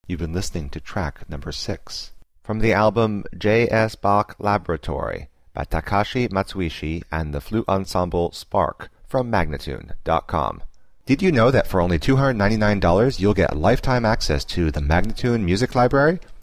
You've been listening to track number 6 from the album J.S. Bach Laboratory by Takashi Matsuishi and the flute ensemble Spark from Magnatune.com. Did you know that for only $299 you'll get lifetime access to the Magnatune Music Library?